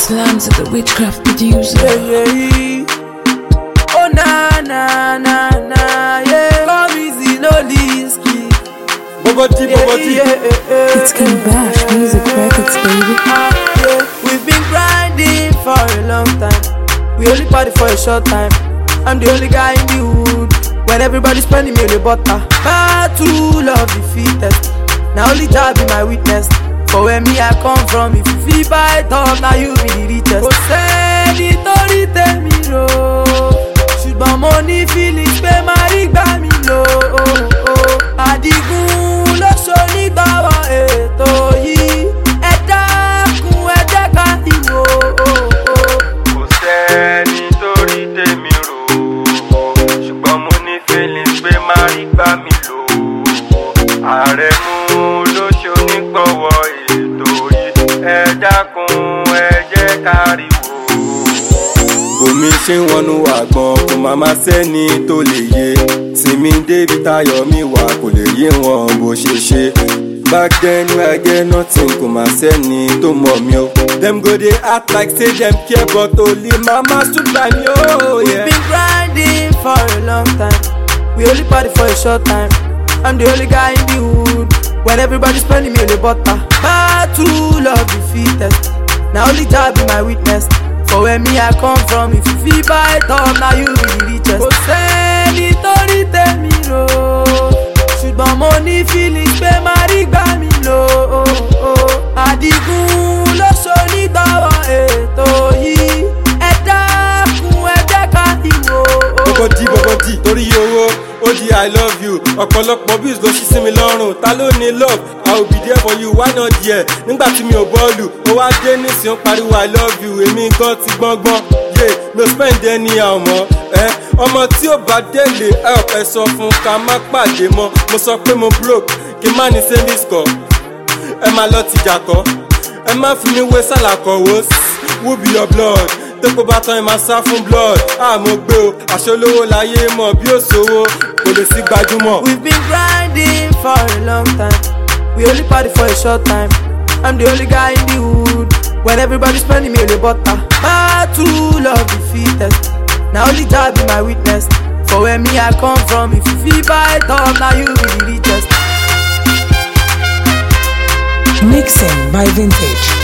Slams of the witchcraft producer. Oh na na na na, yeah. Come easy, no Linsky. Boboti. It's King Bash Music Records, baby. Yeah. We've been grinding for a long time. We only party for a short time. I'm the only guy in the hood. When everybody's spending me on the butter. Battle of the fittest. Now only job be my witness. For where me I come from, if you feel by top, now you be the richest. Kò sẹ́ni torí tèmi rò, ṣùgbọ́n mo ní feelings pé máa rí gbà mí lò. Àdìgún ló ṣonígbàwọ̀ ètò yìí, ẹ dákun ẹ jẹ́ ká ìwò. Kò sẹ́ni torí tèmi rò, ṣùgbọ́n mo ní feelings pé máa rí gbà mí lò. Àrẹ̀mú ló ṣonígbàwọ̀ ètò yìí, ẹ dákun ẹ jẹ́ ká ríwò. Bòmí ṣe ń wọnú àgbọn kò má má sẹ́ni tó lè yé. Sinmi débi táyọ̀ mi wà kò lè yé wọn bó ṣe ṣe. Back then when I get nothing kò má sẹ́ni tó mọ̀ mí o. Dem go dey act like say dem care but only mama stood by me o. We've been grinding for a long time. We only party for a short time. I'm the only guy in the hood. When everybody's spending me on the butter. Battle of the fittest. Now only job be my witness. For where me I come from, if you feel by top, now you be the richest. Kò sẹ́ni torí tèmi rò, ṣùgbọ́n mo ní feelings pé máa rí gbà mí lò. Àdìgún ló ṣonígbàwọ̀ ètò yìí, ẹ dákun ẹ jẹ́ ká ìwò. Bobodi torí owó ó di I love you. Ọ̀pọ̀lọpọ̀ bíis ló ṣí sí mi lọ́rùn. Ta ló ní love? I will be there for you, why not there? Nígbà tí mi ò bọ́ọ̀lù, ó wá dé nísìnyí pariwo I love you. Èmi gan ti gbọ́ngbọ́n, mi ò spend anyhow mọ́. Ọmọ tí ò bá délé help ẹ sọ fún ká má pàdé mọ́. Mo sọ pé mo broke, kí n má ní savings kọ. Ẹ má lọ tìjà kọ́, ẹ má fi mi wé sálàkọ̀ wò. Who be your blood? Tẹ́kọ̀ bá tán ẹ máa sá fún blood. Mo gbé o, àṣẹ olówó láyé mọ̀ bí òṣòwò kò lè sí gbajúmọ̀. We've been grinding for a long time. We only party for a short time. I'm the only guy in the hood. When everybody's spending me on the butter. Battle of the fittest. Now only job be my witness. For where me I come from, if you feel by top, now you be the richest. Mixing by Vintage.